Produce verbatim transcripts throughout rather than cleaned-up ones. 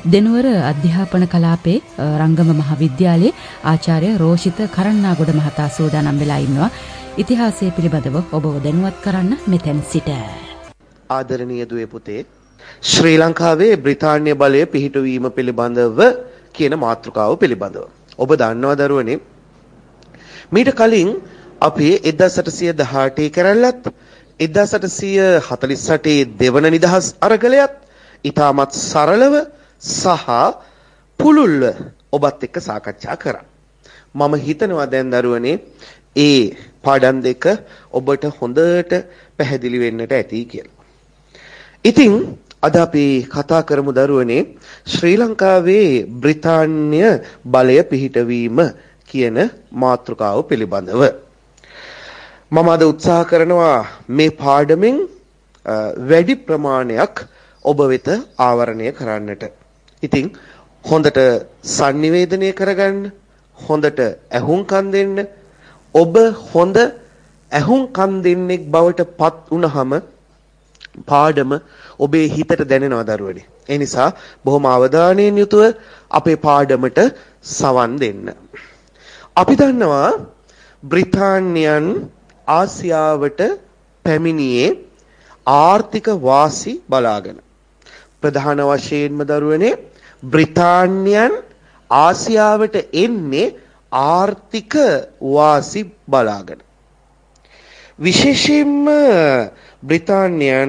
දෙනුවර අධ්‍යාපන කලාපේ රංගම මහාවිද්‍යාලයේ ආචාර්ය රෝෂිත කරන්නාගොඩ මහතා සූදානම් වෙලා ඉන්නවා. ඉතිහාසය පිළිබඳව ඔබව දැනුවත් කරන්න මෙතෙන් සිට. ආදරණීය දුවේ පුතේ, ශ්‍රී ලංකාවේ බ්‍රිතාන්‍ය බලය පිහිටවීම පිළිබඳව කියන මාතෘකාව පිළිබඳව ඔබ දන්නවා දරුවනේ, මීට කලින් අපි එක්දාස් අටසිය දහඅටේ කරල්ලත් එක්දාස් අටසිය හතළිස් අටේ දෙවන නිදහස් අරගලයත් ඉතාමත් සරලව සහ පුළුල්ව ඔබත් එක්ක සාකච්ඡා කරා. මම හිතනවා දැන් දරුවනේ ඒ පාඩම් දෙක ඔබට හොඳට පැහැදිලි වෙන්නට ඇති කියලා. ඉතින් අද අපි කතා කරමු දරුවනේ ශ්‍රී ලංකාවේ බ්‍රිතාන්‍ය බලය පිහිටවීම කියන මාතෘකාව පිළිබඳව. මම අද උත්සාහ කරනවා මේ පාඩමෙන් වැඩි ප්‍රමාණයක් ඔබ වෙත ආවරණය කරන්නට. ඉතින් හොඳට sannivedanaya කරගන්න, හොඳට ඇහුම්කන් දෙන්න. ඔබ හොඳ ඇහුම්කන් දෙන්නෙක් බවට පත් වුණාම පාඩම ඔබේ හිතට දැනෙනවා දරුවනේ. ඒ නිසා බොහොම අවධානයෙන් යුතුව අපේ පාඩමට සවන් දෙන්න. අපි දන්නවා බ්‍රිතාන්‍යයන් ආසියාවට පැමිණියේ ආර්ථික වාසි බලාගෙන. ප්‍රධාන වශයෙන්ම දරුවනේ බ්‍රිතාන්‍යයන් ආසියාවට එන්නේ ආර්ථික වාසි බලාගෙන. විශේෂයෙන්ම බ්‍රිතාන්‍යයන්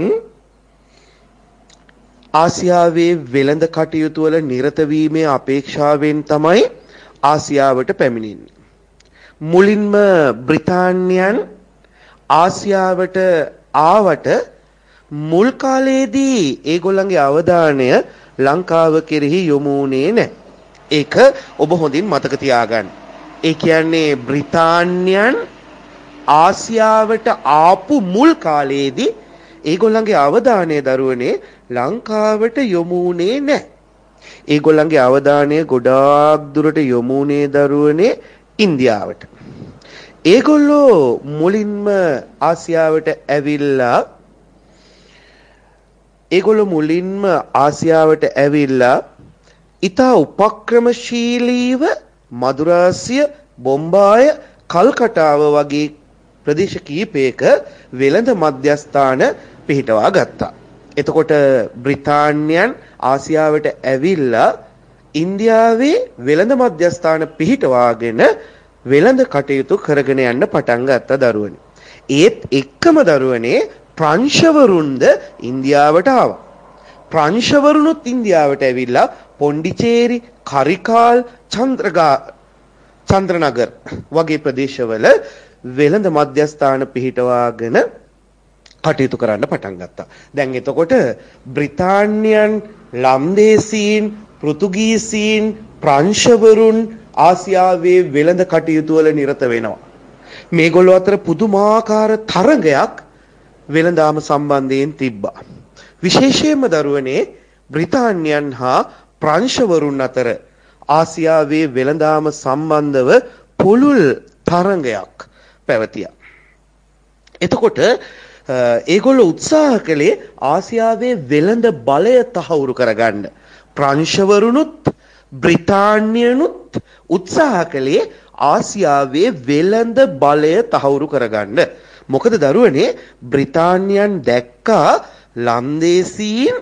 ආසියාවේ වෙළඳ කටයුතු වල නිරත වීමේ අපේක්ෂාවෙන් තමයි ආසියාවට පැමිණෙන්නේ. මුලින්ම බ්‍රිතාන්‍යයන් ආසියාවට ආවට මුල් කාලයේදී ඒගොල්ලන්ගේ අවධානය ලංකාව කෙරෙහි යොමු වුණේ නැහැ. ඒක ඔබ හොඳින් මතක තියාගන්න. ඒ කියන්නේ බ්‍රිතාන්‍යයන් ආසියාවට ආපු මුල් කාලයේදී ඒගොල්ලන්ගේ අවධානය දරුවනේ ලංකාවට යොමු වුණේ නැහැ. ඒගොල්ලන්ගේ අවධානය ගොඩාක් දුරට යොමු වුණේ දරුවනේ ඉන්දියාවට. ඒගොල්ලෝ මුලින්ම ආසියාවට ඇවිල්ලා ඒගොල්ලෝ මුලින්ම ආසියාවට ඇවිල්ලා ඉතා උපක්‍රමශීලීව මදුරාසිය, බොම්බාය, කල්කටාව වගේ ප්‍රදේශ කීපයක වෙළඳ මධ්‍යස්ථාන පිහිටවා ගත්තා. එතකොට බ්‍රිතාන්‍යයන් ආසියාවට ඇවිල්ලා ඉන්දියාවේ වෙළඳ මධ්‍යස්ථාන පිහිටවාගෙන වෙළඳ කටයුතු කරගෙන යන්න පටන් ගත්ත දරුවනේ. ඒත් එක්කම දරුවනේ ප්‍රංශවරුන්ද ඉන්දියාවට ආවා. ප්‍රංශවරුනුත් ඉන්දියාවට ඇවිල්ලා පොන්ඩිචේරි, කරිකාල්, චන්ද්‍රගා චන්ද්‍රනගර් වගේ ප්‍රදේශවල වෙළඳ මධ්‍යස්ථාන පිහිටවාගෙන කටයුතු කරන්න පටන් ගත්තා. දැන් එතකොට බ්‍රිතාන්‍යයන්, ලන්දේසීන්, පෘතුගීසීන්, ප්‍රංශවරුන් ආසියාවේ වෙළඳ කටයුතු වල නිරත වෙනවා. මේගොල්ලෝ අතර පුදුමාකාර තරගයක් වෙළඳාම සම්බන්ධයෙන් තිබ්බා. විශේෂයෙන්ම දරුවනේ බ්‍රිතාන්‍යයන් හා ප්‍රංශවරුන් අතර ආසියාවේ වෙළඳාම සම්බන්ධව පුළුල් තරගයක් පැවතියා. එතකොට ඒගොල්ලෝ උත්සාහ කළේ ආසියාවේ වෙළඳ බලය තහවුරු කරගන්න. ප්‍රංශවරුනුත් බ්‍රිතාන්‍යනුත් උත්සාහ කළේ ආසියාවේ වෙළඳ බලය තහවුරු කරගන්න. මොකද දරුවනේ බ්‍රිතාන්‍යයන් දැක්කා ලන්දේසීන්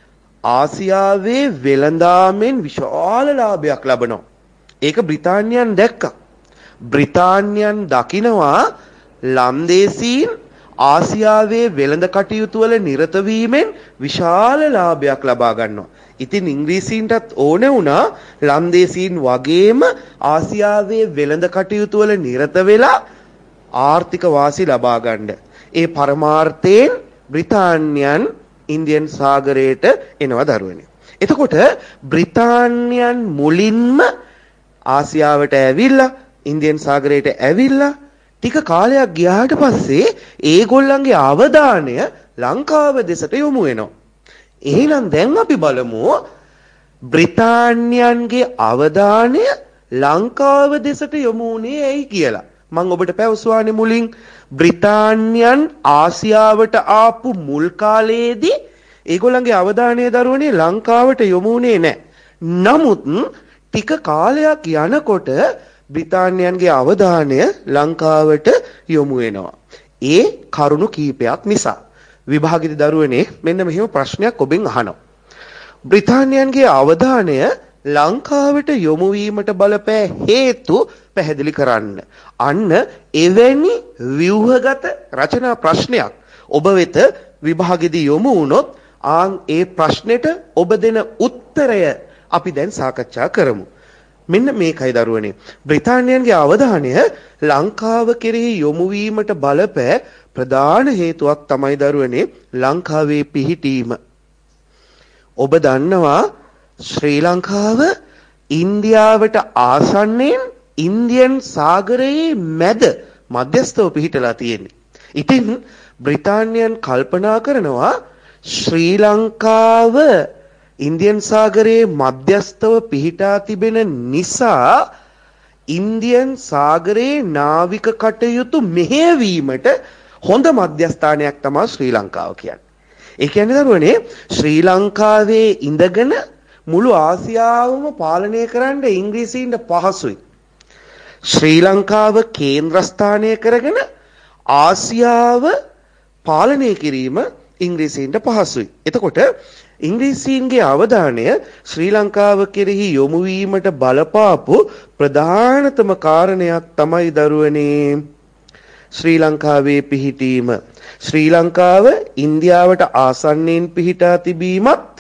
ආසියාවේ වෙළඳාමෙන් විශාල ලාභයක් ලබනවා. ඒක බ්‍රිතාන්‍යයන් දැක්කා. බ්‍රිතාන්‍යයන් දකිනවා ලන්දේසීන් ආසියාවේ වෙළඳ කටයුතු වල නිරත වීමෙන් විශාල ලාභයක් ලබා ගන්නවා. ඉතින් ඉංග්‍රීසීන්ටත් ඕන වුණා ලන්දේසීන් වගේම ආසියාවේ වෙළඳ කටයුතු වල නිරත වෙලා ආර්ථික වාසි ලබා ගන්න. ඒ පරමාර්ථයෙන් බ්‍රිතාන්‍යයන් ඉන්දියන් සාගරයට එනවා දරුවනේ. එතකොට බ්‍රිතාන්‍යයන් මුලින්ම ආසියාවට ඇවිල්ලා ඉන්දියන් සාගරයට ඇවිල්ලා ටික කාලයක් ගියාට පස්සේ ඒගොල්ලන්ගේ අවධානය ලංකාව දෙසට යොමු වෙනවා. එහෙනම් දැන් අපි බලමු බ්‍රිතාන්‍යයන්ගේ අවධානය ලංකාව දෙසට යොමු වුණේ ඇයි කියලා. මම ඔබට පැවසුවානේ මුලින් බ්‍රිතාන්‍යයන් ආසියාවට ආපු මුල් කාලයේදී ඒගොල්ලන්ගේ අවධානය දරුවනේ ලංකාවට යොමු වුණේ නැහැ. නමුත් ටික කාලයක් යනකොට බ්‍රිතාන්‍යයන්ගේ අවධානය ලංකාවට යොමු වෙනවා. ඒ කරුණු කීපයක් නිසා. විභාගිත දරුවනේ මෙන්න මෙහෙම ප්‍රශ්නයක් ඔබෙන් අහනවා. බ්‍රිතාන්‍යයන්ගේ අවධානය ලංකාවට යොමු වීමට බලපෑ හේතු පැහැදිලි කරන්න. අන්න එවැනි ව්‍යුහගත රචනා ප්‍රශ්නයක් ඔබ වෙත විභාගෙදී යොමු වුණොත් ආන් ඒ ප්‍රශ්නෙට ඔබ දෙන උත්තරය අපි දැන් සාකච්ඡා කරමු. මෙන්න මේකයි දරුවනේ. බ්‍රිතාන්‍යයන්ගේ අවධානය ලංකාව කෙරෙහි යොමු වීමට බලපෑ ප්‍රධාන හේතුවක් තමයි දරුවනේ ලංකාවේ පිහිටීම. ඔබ දන්නවා ශ්‍රී ලංකාව ඉන්දියාවට ආසන්නයෙන් ඉන්දියන් සාගරයේ මැද මධ්‍යස්ථව පිහිටලා තියෙන්නේ. ඉතින් බ්‍රිතාන්‍යයන් කල්පනා කරනවා ශ්‍රී ලංකාව ඉන්දියන් සාගරයේ මධ්‍යස්ථව පිහිටා තිබෙන නිසා ඉන්දියන් සාගරයේ නාවික කටයුතු මෙහෙයවීමට හොඳ මධ්‍යස්ථානයක් තමයි ශ්‍රී ලංකාව කියන්නේ. ඒ කියන්නේ දරුවනේ ශ්‍රී ලංකාවේ ඉඳගෙන මුළු ආසියාවම පාලනය කරන්න ඉංග්‍රීසීන්ට පහසුයි. ශ්‍රී ලංකාව කේන්ද්‍රස්ථානය කරගෙන ආසියාව පාලනය කිරීම ඉංග්‍රීසීන්ට පහසුයි. එතකොට ඉංග්‍රීසීන්ගේ අවධානය ශ්‍රී ලංකාව කෙරෙහි යොමු වීමට බලපාපු ප්‍රධානතම කාරණයක් තමයි දරුවනේ ශ්‍රී ලංකාවේ පිහිටීම. ශ්‍රී ලංකාව ඉන්දියාවට ආසන්නයෙන් පිහිටා තිබීමත්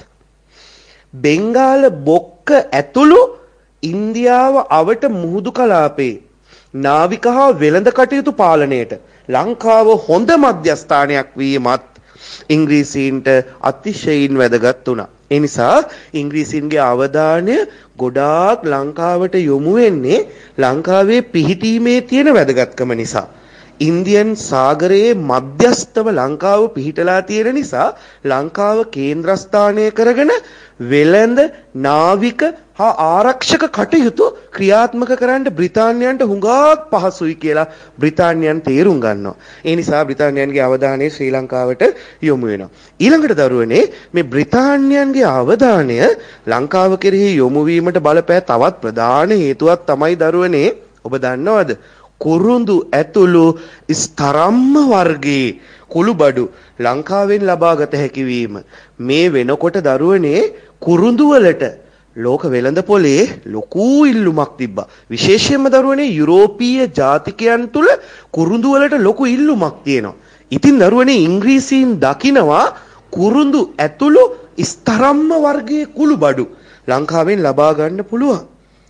බෙන්ගාල බොක්ක ඇතුළු ඉන්දියාව අවට මුහුදු කලාපේ නාවික හා වෙළඳ කටයුතු පාලනයට ලංකාව හොඳ මධ්‍යස්ථානයක් වීමත් ඉංග්‍රීසීන්ට අතිශයින් වැදගත් වුණා. ඒ නිසා ඉංග්‍රීසීන්ගේ අවධානය ගොඩාක් ලංකාවට යොමු වෙන්නේ ලංකාවේ පිහිටීමේ තියෙන වැදගත්කම නිසා. ඉන්දියන් සාගරයේ මධ්‍යස්ථව ලංකාව පිහිටලා තියෙන නිසා ලංකාව කේන්ද්‍රස්ථානය කරගෙන වෙළඳ නාවික හා ආරක්ෂක කටයුතු ක්‍රියාත්මක කරන්න බ්‍රිතාන්‍යයන්ට හුඟක් පහසුයි කියලා බ්‍රිතාන්‍යයන් තේරුම් ගන්නවා. ඒ නිසා බ්‍රිතාන්‍යයන්ගේ අවධානය ශ්‍රී ලංකාවට යොමු වෙනවා. ඊළඟට දරුවනේ මේ බ්‍රිතාන්‍යයන්ගේ අවධානය ලංකාව කෙරෙහි යොමු වීමට බලපෑ තවත් ප්‍රධාන හේතුවක් තමයි දරුවනේ ඔබ දන්නවද? කුරුඳු ඇතුළු ස්තරම්ම වර්ගයේ කුළුබඩු ලංකාවෙන් ලබාගත හැකි වීම. මේ වෙනකොට දරුවනේ කුරුඳු වලට ලෝක වෙළඳ පොලේ ලොකු ඉල්ලුමක් තිබ්බා. විශේෂයෙන්ම දරුවනේ යුරෝපීය ජාතිකයන් තුල කුරුඳු වලට ලොකු ඉල්ලුමක් තියෙනවා. ඉතින් දරුවනේ ඉංග්‍රීසීන් දකිනවා කුරුඳු ඇතුළු ස්තරම්ම වර්ගයේ කුළුබඩු ලංකාවෙන් ලබා ගන්න පුළුවන්.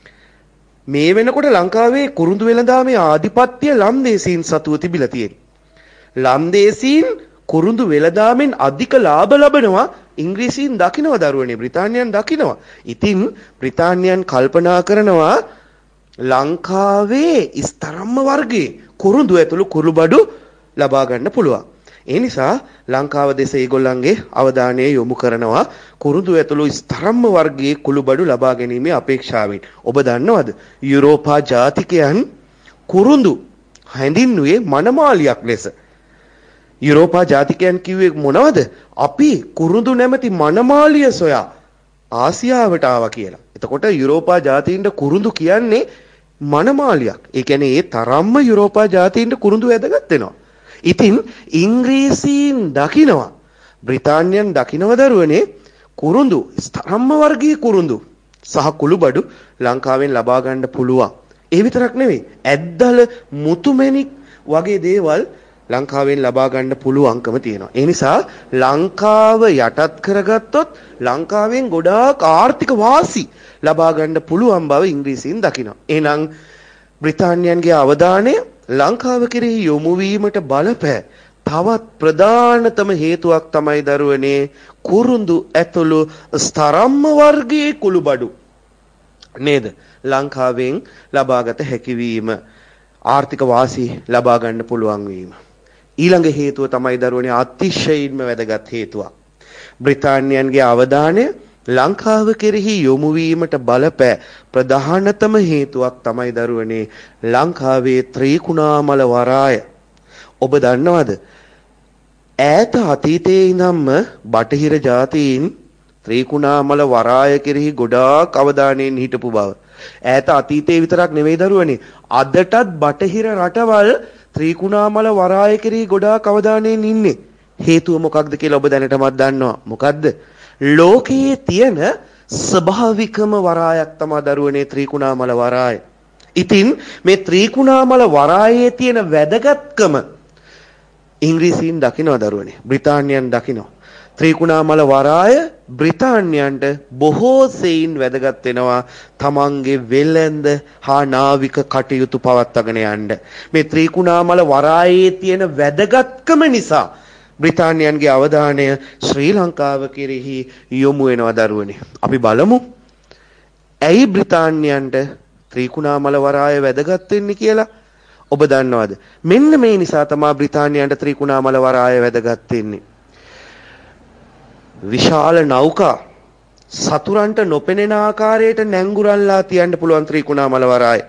මේ වෙනකොට ලංකාවේ කුරුඳු වෙළඳාමේ ආධිපත්‍ය ලන්දේසීන් සතුව තිබිලා තියෙනවා. ලන්දේසීන් කුරුඳු වෙළඳාමෙන් අධික ලාභ ලබනවා ඉංග්‍රීසීන් දකිනවා දරුවනේ බ්‍රිතාන්‍යයන් දකිනවා. ඉතින් බ්‍රිතාන්‍යයන් කල්පනා කරනවා ලංකාවේ ස්තරම්ම වර්ගයේ කුරුඳු ඇතුළු කුළුබඩු ලබා ගන්න පුළුවන්. ඒ නිසා ලංකාව දෙස ඒගොල්ලන්ගේ අවධානය යොමු කරනවා කුරුඳු ඇතුළු ස්තරම්ම වර්ගයේ කුළුබඩු ලබා ගැනීමේ අපේක්ෂාවෙන්. ඔබ දන්නවද යුරෝපා ජාතිකයන් කුරුඳු හැඳින්වුවේ මනමාලියක් ලෙස. යුරෝපා ජාතිකයන් කිව්වේ මොනවද? අපි කුරුඳු නැමැති මනමාලිය සොයා ආසියාවට ආවා කියලා. එතකොට යුරෝපා ජාතීන්ට කුරුඳු කියන්නේ මනමාලියක්. ඒ කියන්නේ ඒ තරම්ම යුරෝපා ජාතීන්ට කුරුඳු වැදගත් වෙනවා. ඉතින් ඉංග්‍රීසීන් දකිනවා බ්‍රිතාන්‍යයන් දකිනව දරුවනේ කුරුඳු ස්තරම්ම වර්ගයේ කුරුඳු සහ කුළුබඩු ලංකාවෙන් ලබා ගන්න පුළුවන්. ඒ විතරක් නෙවෙයි ඇද්දල මුතුමැණික් වගේ දේවල් ලංකාවෙන් ලබා ගන්න පුළුවන්කම තියෙනවා. ඒ නිසා ලංකාව යටත් කරගත්තොත් ලංකාවෙන් ගොඩාක් ආර්ථික වාසි ලබා ගන්න පුළුවන් බව ඉංග්‍රීසීන් දකිනවා. එහෙනම් බ්‍රිතාන්‍යයන්ගේ අවධානය ලංකාව කෙරෙහි යොමු වීමට බලපෑ තවත් ප්‍රධානතම හේතුවක් තමයි දරුවනේ කුරුඳු ඇතුළු ස්තරම්ම වර්ගයේ කුළුබඩු නේද? ලංකාවෙන් ලබාගත හැකි වීම ආර්ථික වාසි ලබා ගන්න පුළුවන් වීම. ඊළඟ හේතුව තමයි දරුවනේ අතිශයින්ම වැදගත් හේතුවක්. බ්‍රිතාන්‍යයන්ගේ අවධානය ලංකාව කෙරෙහි යොමු වීමට බලපෑ ප්‍රධානතම හේතුවක් තමයි දරුවනේ ලංකාවේ ත්‍රිකුණාමල වරාය. ඔබ දන්නවද ඈත අතීතයේ ඉඳන්ම බටහිර ජාතීන් ත්‍රිකුණාමල වරාය කෙරෙහි ගොඩාක් අවධානයෙන් හිටපු බව. ඈත අතීතයේ විතරක් නෙවෙයි දරුවනේ. අදටත් බටහිර රටවල් ත්‍රිකුණාමල වරාය කෙරෙහි ගොඩාක් අවධානයෙන් ඉන්නේ. හේතුව මොකක්ද කියලා ඔබ දැනටමත් දන්නවා. මොකද්ද? ලෝකයේ තියෙන ස්වභාවිකම වරායක් තමයි දරුවනේ ත්‍රිකුණාමල වරාය. ඉතින් මේ ත්‍රිකුණාමල වරායේ තියෙන වැදගත්කම ඉංග්‍රීසීන් දකිනවා දරුවනේ. බ්‍රිතාන්‍යයන් දකිනවා. ත්‍රිකුණාමල වරාය බ්‍රිතාන්‍යයන්ට බොහෝ සෙයින් වැදගත් වෙනවා තමන්ගේ වෙළඳ හා නාවික කටයුතු පවත්වාගෙන යන්න. මේ ත්‍රිකුණාමල වරායේ තියෙන වැදගත්කම නිසා බ්‍රිතාන්‍යයන්ගේ අවධානය ශ්‍රී ලංකාව කෙරෙහි යොමු වෙනවා දරුවනේ. අපි බලමු. ඇයි බ්‍රිතාන්‍යයන්ට ත්‍රිකුණාමල වරාය වැදගත් වෙන්නේ කියලා ඔබ දන්නවද? මෙන්න මේ නිසා තමයි බ්‍රිතාන්‍යයන්ට ත්‍රිකුණාමල වරාය වැදගත් වෙන්නේ. විශාල නෞකා සතුරන්ට නොපෙනෙන ආකාරයට නැංගුරන්ලා තියන්න පුළුවන් ත්‍රිකුණාමල වරාය.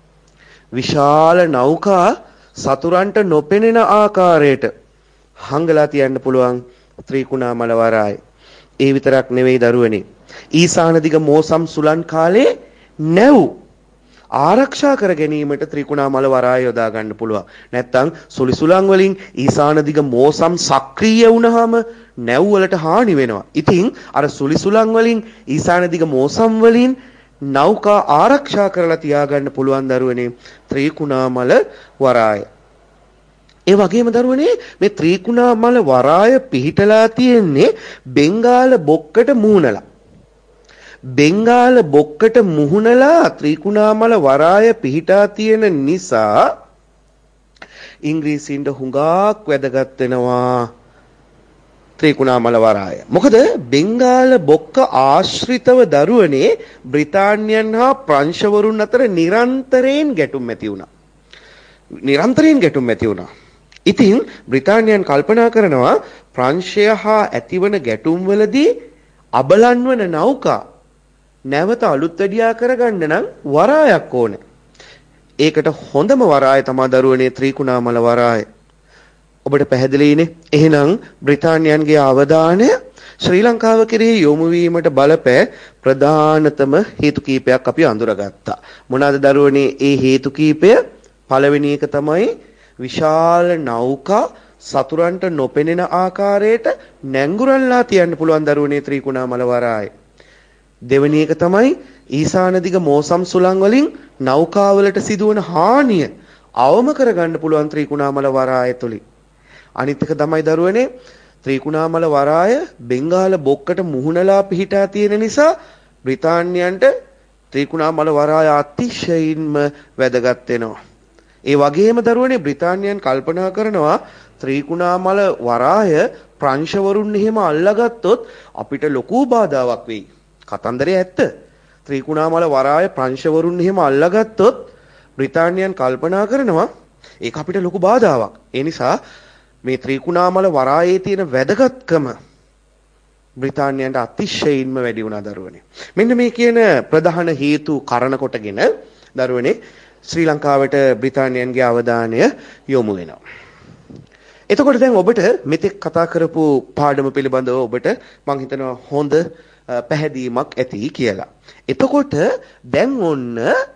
විශාල නෞකා සතුරන්ට නොපෙනෙන ආකාරයට හංගලා තියන්න පුළුවන් ත්‍රිකුණාමල වරාය. ඒ විතරක් නෙවෙයි දරුවනේ. ඊසාන දිග මෝසම් සුලන් කාලේ නැව් ආරක්ෂා කර ගැනීමට ත්‍රිකුණාමල වරාය යොදා ගන්න පුළුවන්. නැත්තම් සුලි සුලං වලින් ඊසාන දිග මෝසම් සක්‍රීය වුණාම නැව් වලට හානි වෙනවා. ඉතින් අර සුලි සුලං වලින් ඊසාන දිග මෝසම් වලින් නෞකා ආරක්ෂා කරලා තියාගන්න පුළුවන් දරුවනේ ත්‍රිකුණාමල වරාය. ඒ වගේම දරුවනේ මේ ත්‍රිකුණාමල වරාය පිහිටලා තියෙන්නේ බෙන්ගාල බොක්කට මුහුණලා. බෙන්ගාල බොක්කට මුහුණලා ත්‍රිකුණාමල වරාය පිහිටා තියෙන නිසා ඉංග්‍රීසීන්ට හුඟක් වැදගත් වෙනවා ත්‍රිකුණාමල වරාය. මොකද බෙන්ගාල බොක්ක ආශ්‍රිතව දරුවනේ බ්‍රිතාන්‍යයන් හා ප්‍රංශවරුන් අතර නිරන්තරයෙන් ගැටුම් ඇති වුණා. නිරන්තරයෙන් ගැටුම් ඇති වුණා. ඉතින් බ්‍රිතාන්‍යයන් කල්පනා කරනවා ප්‍රංශය හා ඇතිවන ගැටුම් වලදී අබලන් වන නෞකා නැවත අලුත් වැඩියා කරගන්න නම් වරායක් ඕනේ. ඒකට හොඳම වරාය තමයි දරුවනේ ත්‍රිකුණාමල වරාය. ඔබට පැහැදිලිනේ. එහෙනම් බ්‍රිතාන්‍යයන්ගේ අවධානය ශ්‍රී ලංකාව කෙරෙහි යොමු වීමට බලපෑ ප්‍රධානතම හේතු කීපයක් අපි අඳුරගත්තා. මොනවාද දරුවනේ ඒ හේතු කීපය? පළවෙනි එක තමයි විශාල නෞකා සතුරන්ට නොපෙනෙන ආකාරයට නැංගුරන්ලා තියන්න පුළුවන් දරුවනේ ත්‍රිකුණාමල වරාය. දෙවෙනි එක තමයි ඊසාන දිග මෝසම් සුළං වලින් නෞකාවලට සිදුවන හානිය අවම කරගන්න පුළුවන් ත්‍රිකුණාමල වරාය තුලින්. අනිත් එක තමයි දරුවනේ ත්‍රිකුණාමල වරාය බෙන්ගාල බොක්කට මුහුණලා පිහිටා තියෙන නිසා බ්‍රිතාන්‍යයන්ට ත්‍රිකුණාමල වරාය අතිශයින්ම වැදගත් වෙනවා. ඒ වගේම දරුවනේ බ්‍රිතාන්‍යයන් කල්පනා කරනවා ත්‍රිකුණාමල වරාය ප්‍රංශවරුන් එහෙම අල්ලගත්තොත් අපිට ලොකු බාධාවක් වෙයි. කතන්දරය ඇත්ත. ත්‍රිකුණාමල වරාය ප්‍රංශවරුන් එහෙම අල්ලගත්තොත් බ්‍රිතාන්‍යයන් කල්පනා කරනවා ඒක අපිට ලොකු බාධාවක්. ඒ නිසා මේ ත්‍රිකුණාමල වරායේ තියෙන වැදගත්කම බ්‍රිතාන්‍යයන්ට අතිශයින්ම වැඩි වුණා දරුවනේ. මෙන්න මේ කියන ප්‍රධාන හේතු කරන කොටගෙන දරුවනේ ශ්‍රී ලංකාවට බ්‍රිතාන්‍යයන්ගේ අවධානය යොමු වෙනවා. එතකොට දැන් ඔබට මෙතෙක් කතා කරපු පාඩම පිළිබඳව ඔබට මම හිතනවා හොඳ පැහැදීමක් ඇති කියලා. එතකොට දැන් ඔන්න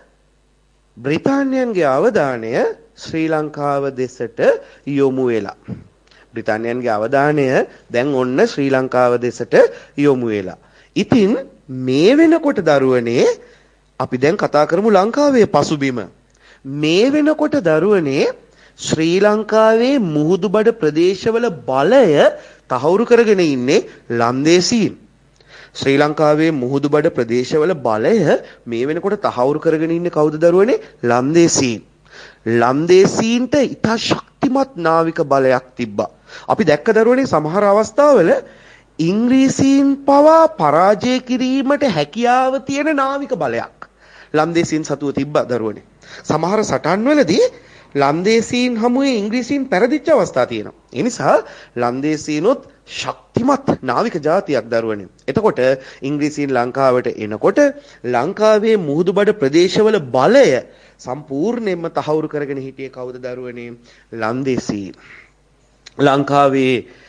බ්‍රිතාන්‍යයන්ගේ අවධානය ශ්‍රී ලංකාව දෙසට යොමු වෙලා. බ්‍රිතාන්‍යයන්ගේ අවධානය දැන් ඔන්න ශ්‍රී ලංකාව දෙසට යොමු වෙලා. ඉතින් මේ වෙනකොට දරුවනේ අපි දැන් කතා කරමු ලංකාවේ පසුබිම. මේ වෙනකොට දරුවනේ ශ්‍රී ලංකාවේ මුහුදුබඩ ප්‍රදේශවල බලය තහවුරු කරගෙන ඉන්නේ ලන්දේසීන්. ශ්‍රී ලංකාවේ මුහුදුබඩ ප්‍රදේශවල බලය මේ වෙනකොට තහවුරු කරගෙන ඉන්නේ කවුද දරුවනේ? ලන්දේසීන්. ලන්දේසීන්ට ඉතා ශක්තිමත් නාවික බලයක් තිබ්බා. අපි දැක්ක දරුවනේ සමහර අවස්ථාවල ඉංග්‍රීසීන් පවා පරාජය කිරීමට හැකියාව තියෙන නාවික බලයක් ලන්දේසීන් සතුව තිබ්බා දරුවනේ. සමහර සටන්වලදී ලන්දේසීන් හමුවේ ඉංග්‍රීසීන් පෙරදිච්ච අවස්ථා තියෙනවා. ඒ නිසා ලන්දේසීනොත් ශක්තිමත් නාවික ජාතියක් දරුවනේ. එතකොට ඉංග්‍රීසීන් ලංකාවට එනකොට ලංකාවේ මුහුදුබඩ ප්‍රදේශවල බලය සම්පූර්ණයෙන්ම තහවුරු කරගෙන හිටියේ කවුද දරුවනේ? ලන්දේසීන්. ලංකාවේ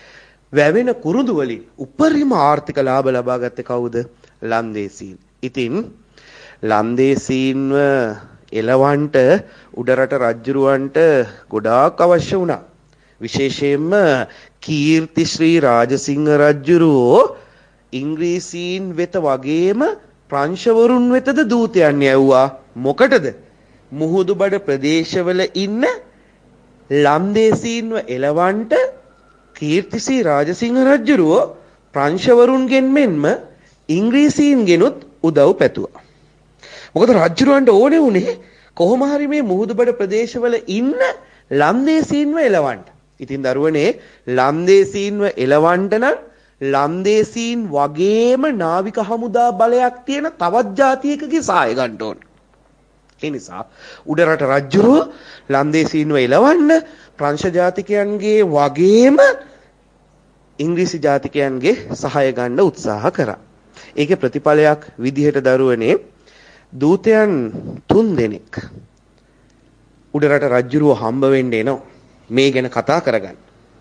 වැවෙන කුරුඳු වලින් උපරිම ආර්ථික ලාභ ලබා ගත්තේ කවුද? ලන්දේසීන්. ඉතින් ලන්දේසීන්ව එලවන්ට උඩරට රජුරවන්ට ගොඩාක් අවශ්‍ය වුණා. විශේෂයෙන්ම කීර්තිශ්‍රී රාජසිංහ රජුරෝ ඉංග්‍රීසීන් වෙත වගේම ප්‍රංශවරුන් වෙතද දූතයන් යවුවා. මොකටද? මුහුදුබඩ ප්‍රදේශවල ඉන්න ලන්දේසීන්ව එලවන්ට කීර්තිශ්‍රී රාජසිංහ රජුරෝ ප්‍රංශවරුන්ගෙන් මෙන්ම ඉංග්‍රීසීන්ගෙනුත් උදව් පැතුවා. මොකද රජුරවන්ට ඕනේ උනේ කොහොම හරි මේ මුහුදුබඩ ප්‍රදේශවල ඉන්න ලන්දේසීන්ව එලවන්න. ඉතින් දරුවනේ ලන්දේසීන්ව එලවන්න නම් ලන්දේසීන් වගේම නාවික හමුදා බලයක් තියෙන තවත් ජාතියකගේ සහාය ගන්න ඕන. ඒ නිසා උඩරට රජුරෝ ලන්දේසීන්ව එලවන්න ප්‍රංශ ජාතිකයන්ගේ වගේම ඉංග්‍රීසි ජාතිකයන්ගේ සහාය ගන්න උත්සාහ කරා. ඒකේ ප්‍රතිඵලයක් විදිහට දරුවනේ දූතයන් තුන් දෙනෙක් උඩරට රජුරෝ හම්බ වෙන්න එනවා. මේ ගැන කතා කරගන්න.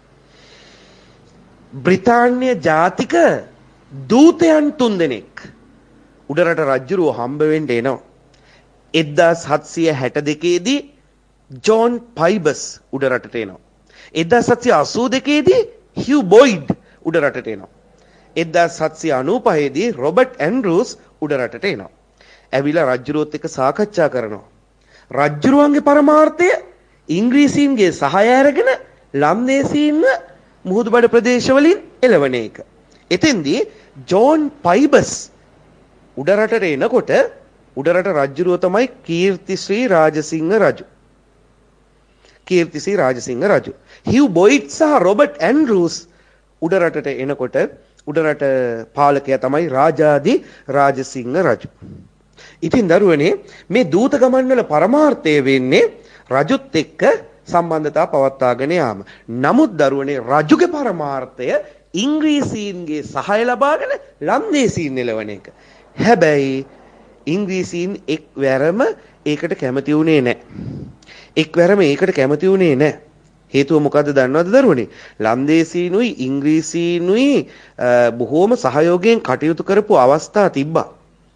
බ්‍රිතාන්‍ය ජාතික දූතයන් තුන් දෙනෙක් උඩරට රජුරෝ හම්බ වෙන්න එනවා. එක්දාස් හත්සිය හැට දෙකේ දී ජෝන් පයිබස් උඩරටට එනවා. එක්දාස් හත්සිය අසූ දෙකේ දී හියු බොයිඩ් උඩරටට එනවා. එක්දාස් හත්සිය අනූ පහේ දී රොබර්ට් ඇන්ඩ්‍රූස් උඩරටට එනවා. ඇවිල්ලා රජුරෝත් එක්ක සාකච්ඡා කරනවා. රජුරුවන්ගේ පරමාර්ථය ඉංග්‍රීසීන්ගේ සහාය අරගෙන ලන්දේසීන්ව මුහුදුබඩ ප්‍රදේශවලින් එළවන එක. එතෙන්දී ජෝන් පයිබස් උඩරටට එනකොට උඩරට රජුරුව තමයි කීර්තිශ්‍රී රාජසිංහ රජු. කීර්තිශ්‍රී රාජසිංහ රජු. හියු බොයිඩ් සහ රොබර්ට් ඇන්ඩ්‍රූස් උඩරටට එනකොට උඩරට පාලකයා තමයි රාජාදි රාජසිංහ රජු. ඉතින් දරුවනේ මේ දූත ගමන් වල පරමාර්ථය වෙන්නේ රජුත් එක්ක සම්බන්ධතාව පවත්වාගෙන යාම. නමුත් දරුවනේ රජුගේ පරමාර්ථය ඉංග්‍රීසීන්ගේ සහාය ලබාගෙන ලන්දේසීන් එළවන එක. හැබැයි ඉංග්‍රීසීන් එක්වරම ඒකට කැමති වුණේ නැහැ. එක්වරම ඒකට කැමති වුණේ නැහැ. හේතුව මොකද්ද දන්නවද දරුවනේ? ලන්දේසීනුයි ඉංග්‍රීසීනුයි බොහෝම සහයෝගයෙන් කටයුතු කරපු අවස්ථා තිබ්බා.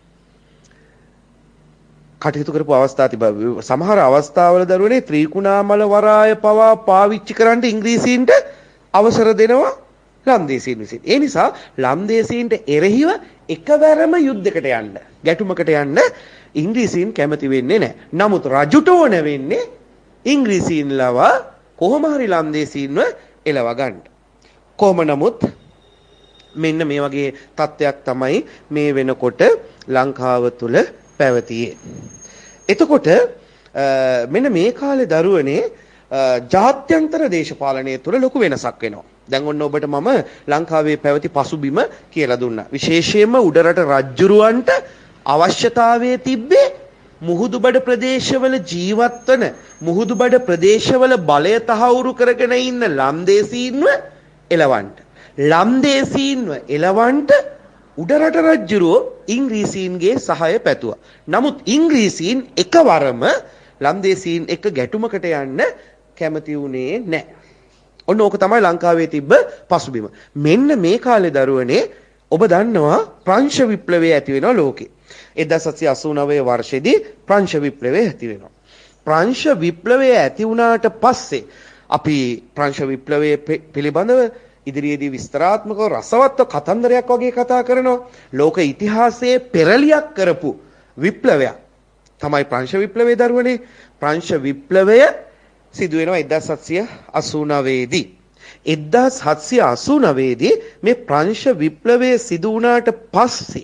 කටයුතු කරපු අවස්ථා තිබා. සමහර අවස්ථාවල දරුවනේ ත්‍රිකුණාමල වරාය පවා පාවිච්චි කරන්න ඉංග්‍රීසීන්ට අවසර දෙනවා ලන්දේසීන් විසින්. ඒ නිසා ලන්දේසීන්ට එරෙහිව එකවරම යුද්ධයකට යන්න, ගැටුමකට යන්න ඉංග්‍රීසීන් කැමති වෙන්නේ නැහැ. නමුත් රජුට ඕන වෙන්නේ ඉංග්‍රීසීන් ලවා කොහොම හරි ලන්දේසීන්ව එලව ගන්න. කොහොම නමුත් මෙන්න මේ වගේ තත්ත්වයක් තමයි මේ වෙනකොට ලංකාව තුල පැවතියේ. එතකොට මෙන්න මේ කාලේ දරුවනේ ජාත්‍යන්තර දේශපාලනය තුළ ලොකු වෙනසක් වෙනවා. දැන් ඔන්න ඔබට මම ලංකාවේ පැවති පසුබිම කියලා දුන්නා. විශේෂයෙන්ම උඩරට රජුරවන්ට අවශ්‍යතාවයේ තිබ්බේ මුහුදුබඩ ප්‍රදේශවල ජීවත් වන මුහුදුබඩ ප්‍රදේශවල බලය තහවුරු කරගෙන ඉන්න ලන්දේසීන්ව එලවන්න. ලන්දේසීන්ව එලවන්න උඩරට රජුරෝ ඉංග්‍රීසීන්ගේ සහාය පැතුවා. නමුත් ඉංග්‍රීසීන් එකවරම ලන්දේසීන් එක්ක ගැටුමකට යන්න කැමති වුණේ නැහැ. ඔන්න ඕක තමයි ලංකාවේ තිබ්බ පසුබිම. මෙන්න මේ කාලේ දරුවනේ ඔබ දන්නවා ප්‍රංශ විප්ලවය ඇති වෙනවා ලෝකේ. එක්දාස් හත්සිය අසූ නවය වර්ෂයේදී ප්‍රංශ විප්ලවය ඇති වෙනවා. ප්‍රංශ විප්ලවය ඇති වුණාට පස්සේ අපි ප්‍රංශ විප්ලවය පිළිබඳව ඉදිරියේදී විස්තරාත්මකව රසවත්ව කතන්දරයක් වගේ කතා කරනවා. ලෝක ඉතිහාසයේ පෙරලියක් කරපු විප්ලවයක් තමයි ප්‍රංශ විප්ලවය දරුවනේ. ප්‍රංශ විප්ලවය සිදු වෙනවා එක්දාස් හත්සිය අසූ නවය දී. එක්දාස් හත්සිය අසූ නවය දී මේ ප්‍රංශ විප්ලවය සිදු වුණාට පස්සේ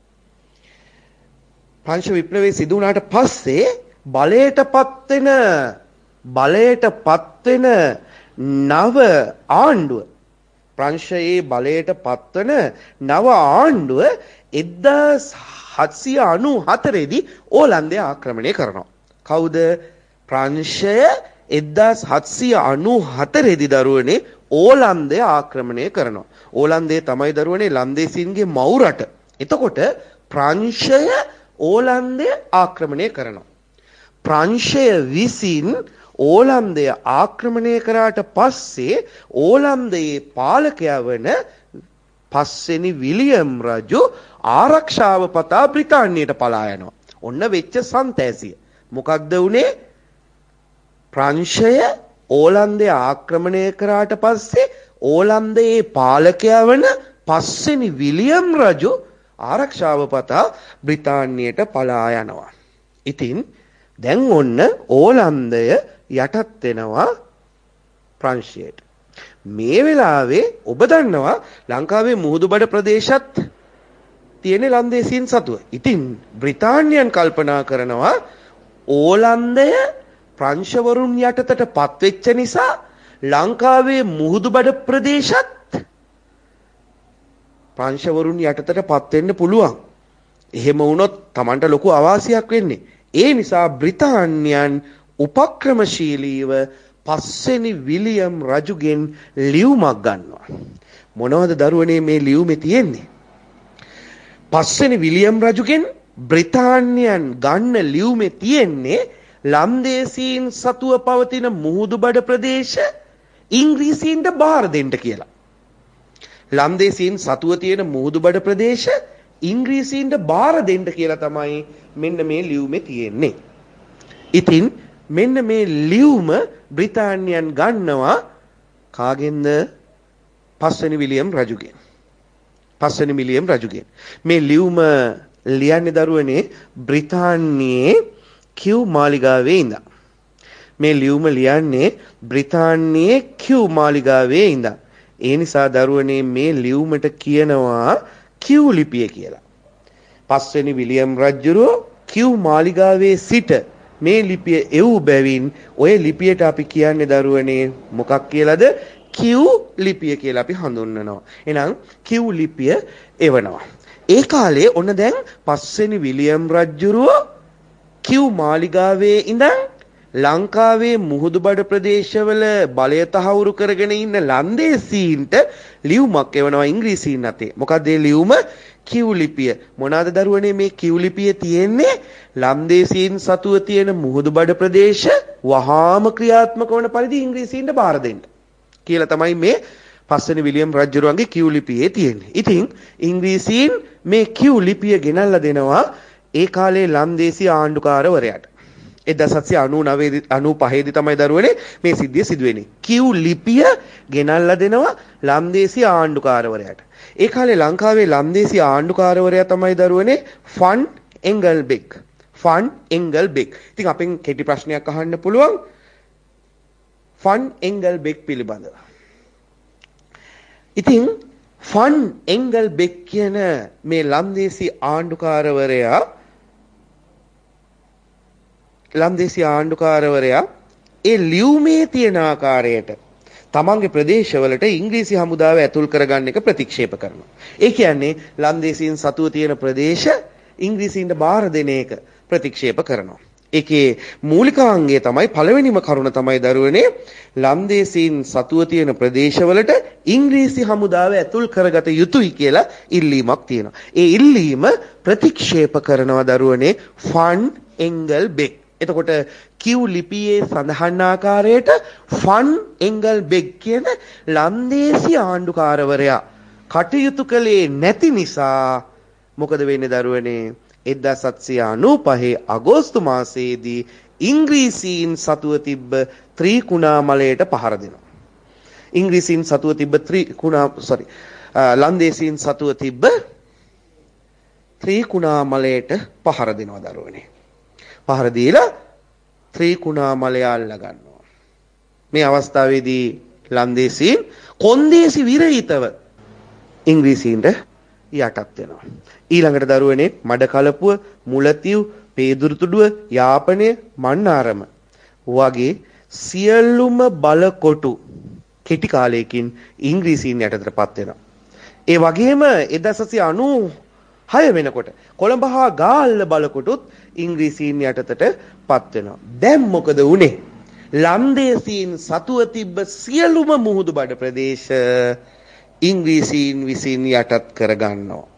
ප්‍රංශ විප්ලවය සිදු වුණාට පස්සේ බලයටපත් වෙන බලයටපත් වෙන නව ආණ්ඩුව ප්‍රංශයේ බලයට පත්වන නව ආණ්ඩුව එක්දාස් හත්සිය අනූ හතර දී ඕලන්දය ආක්‍රමණය කරනවා. කවුද? ප්‍රංශය එක්දාස් හත්සිය අනූ හතර දී දරුවනේ ඕලන්දය ආක්‍රමණය කරනවා. ඕලන්දය තමයි දරුවනේ ලන්දේසීන්ගේ මව් රට. එතකොට ප්‍රංශය ඕලන්දය ආක්‍රමණය කරනවා. ප්‍රංශය විසින් ඕලන්දය ආක්‍රමණය කරාට පස්සේ ඕලන්දයේ පාලකයා වන පස්වෙනි විලියම් රජු ආරක්ෂාව පතා බ්‍රිතාන්‍යයට පලා යනවා. ඔන්න වෙච්ච සන්තෑසිය. මොකක්ද උනේ? ප්‍රංශය ඕලන්දය ආක්‍රමණය කරාට පස්සේ ඕලන්දයේ පාලකයා වන පස්වෙනි විලියම් රජු ආරක්ෂාව පතා බ්‍රිතාන්‍යයට පලා යනවා. ඉතින් දැන් ඔන්න ඕලන්දය යටත් වෙනවා ප්‍රංශයට. මේ වෙලාවේ ඔබ දන්නවා ලංකාවේ මුහුදුබඩ ප්‍රදේශත් තියෙන ලන්දේසීන් සතුව. ඉතින් බ්‍රිතාන්‍යයන් කල්පනා කරනවා ඕලන්දය ප්‍රංශවරුන් යටතට පත්වෙච්ච නිසා ලංකාවේ මුහුදුබඩ ප්‍රදේශත් ප්‍රංශවරුන් යටතට පත් වෙන්න පුළුවන්. එහෙම වුණොත් Tamanට ලොකු අවාසියක් වෙන්නේ. ඒ නිසා බ්‍රිතාන්‍යයන් උපක්‍රමශීලීව පස්වෙනි විලියම් රජුගෙන් ලියුමක් ගන්නවා. මොනවද දරුවනේ මේ ලියුමේ තියෙන්නේ? පස්වෙනි විලියම් රජුගෙන් බ්‍රිතාන්‍යයන් ගන්න ලියුමේ තියෙන්නේ ලන්දේසීන් සතුව පවතින මුහුදුබඩ ප්‍රදේශ ඉංග්‍රීසීන්ට බාර දෙන්න කියලා. ලන්දේසීන් සතුව තියෙන මුහුදුබඩ ප්‍රදේශ ඉංග්‍රීසීන්ට බාර දෙන්න කියලා තමයි මෙන්න මේ ලියුමේ තියෙන්නේ. ඉතින් මෙන්න මේ ලියුම බ්‍රිතාන්‍යයන් ගන්නවා කාගෙන්ද? පස්වෙනි විලියම් රජුගෙන්. පස්වෙනි විලියම් රජුගෙන්. මේ ලියුම ලියන්නේ දරුවනේ බ්‍රිතාන්‍යයේ කියු මාලිගාවේ ඉඳන්. මේ ලියුම ලියන්නේ බ්‍රිතාන්‍යයේ කියු මාලිගාවේ ඉඳන්. ඒ නිසා දරුවනේ මේ ලියුමට කියනවා කියු ලිපිය කියලා. පස්වෙනි විලියම් රජුරෝ කියු මාලිගාවේ සිට මේ ලිපිය එව් බැවින් ඔය ලිපියට අපි කියන්නේ දරුවනේ මොකක් කියලාද? කියු ලිපිය කියලා අපි හඳුන්වනවා. එහෙනම් කියු ලිපිය එවනවා. ඒ කාලේ ඔන්න දැන් පස්වෙනි විලියම් රජුරෝ කියු මාලිගාවේ ඉඳන් ලංකාවේ මුහුදුබඩ ප්‍රදේශවල බලය තහවුරු කරගෙන ඉන්න ලන්දේසීන්ට ලියුමක් එවනවා ඉංග්‍රීසීන් අතේ. මොකද මේ ලියුම කියු ලිපිය. මොනවාද දරුවනේ මේ කියු ලිපියේ තියෙන්නේ? ලන්දේසීන් සතුව තියෙන මුහුදුබඩ ප්‍රදේශ වහාම ක්‍රියාත්මක වන පරිදි ඉංග්‍රීසීන්ට බාර දෙන්න කියලා තමයි මේ පස්වෙනි විලියම් රජුරුවන්ගේ කියු ලිපියේ තියෙන්නේ. ඉතින් ඉංග්‍රීසීන් මේ කියු ලිපිය ගෙනල්ලා දෙනවා ඒ කාලේ ලන්දේසී ආණ්ඩුකාරවරයාට. එක්දහස් හත්සිය අනූපහේ දී තමයි දරුවනේ මේ සිද්ධිය සිදු වෙන්නේ. කියු ලිපිය ගෙනල්ලා දෙනවා ලන්දේසී ආණ්ඩුකාරවරයාට. ඒ කාලේ ලංකාවේ ලන්දේසී ආණ්ඩුකාරවරයා තමයි දරුවනේ ෆන් එන්ගල්බෙක්. ෆන් එන්ගල්බෙක්. ඉතින් අපෙන් කෙටි ප්‍රශ්නයක් අහන්න පුළුවන් ෆන් එන්ගල්බෙක් පිළිබඳව. ඉතින් ෆන් එන්ගල්බෙක් කියන මේ ලන්දේසී ආණ්ඩුකාරවරයා ලන්දේසී ආණ්ඩුකාරවරයා ඒ ලියුමේ තියෙන ආකාරයට තමන්ගේ ප්‍රදේශවලට ඉංග්‍රීසි හමුදාව ඇතුල් කරගන්න එක ප්‍රතික්ෂේප කරනවා. ඒ කියන්නේ ලන්දේසීන් සතුව තියෙන ප්‍රදේශ ඉංග්‍රීසීන්ට බාර දෙන එක ප්‍රතික්ෂේප කරනවා. ඒකේ මූලිකාංගය තමයි පළවෙනිම කරුණ තමයි දරුවනේ ලන්දේසීන් සතුව තියෙන ප්‍රදේශවලට ඉංග්‍රීසි හමුදාව ඇතුල් කරගත යුතුයි කියලා ඉල්ලීමක් තියෙනවා. ඒ ඉල්ලීම ප්‍රතික්ෂේප කරනවා දරුවනේ ෆන් එන්ගල්බෙක්. එතකොට කියු ලිපියේ සඳහන් ආකාරයට ෆන් එන්ගල්බෙක් කියන ලන්දේසි ආණ්ඩුකාරවරයා කටයුතු කළේ නැති නිසා මොකද වෙන්නේ දරුවනේ? එක්දහස් හත්සිය අනූපහේ අගෝස්තු මාසයේදී ඉංග්‍රීසීන් සතුව තිබ්බ ත්‍රිකුණාමලයට පහර දෙනවා. ඉංග්‍රීසීන් සතුව තිබ්බ ත්‍රිකුණා sorry ලන්දේසීන් සතුව තිබ්බ ත්‍රිකුණාමලයට පහර දෙනවා දරුවනේ. පහර දීලා ත්‍රිකුණාමලය අල්ලා ගන්නවා. මේ අවස්ථාවේදී ලන්දේසීන් කොන්දේසි විරහිතව ඉංග්‍රීසීන්ට යටත් වෙනවා. ඊළඟට දරුවනේ මඩකලපුව, මුලතිව්, පේදුරුතුඩුව, යාපනය, මන්නාරම වගේ සියලුම බලකොටු කෙටි කාලයකින් ඉංග්‍රීසීන් යටතටපත් වෙනවා. ඒ වගේම එක්දහස් හත්සිය අනූහය වෙනකොට කොළඹ හා ගාල්ල බලකොටුත් ඉංග්‍රීසීන් යටතටපත් වෙනවා. දැන් මොකද වුනේ? ලන්දේසීන් සතුව තිබ්බ සියලුම මුහුදුබඩ ප්‍රදේශ ඉංග්‍රීසීන් විසින් යටත් කරගන්නවා.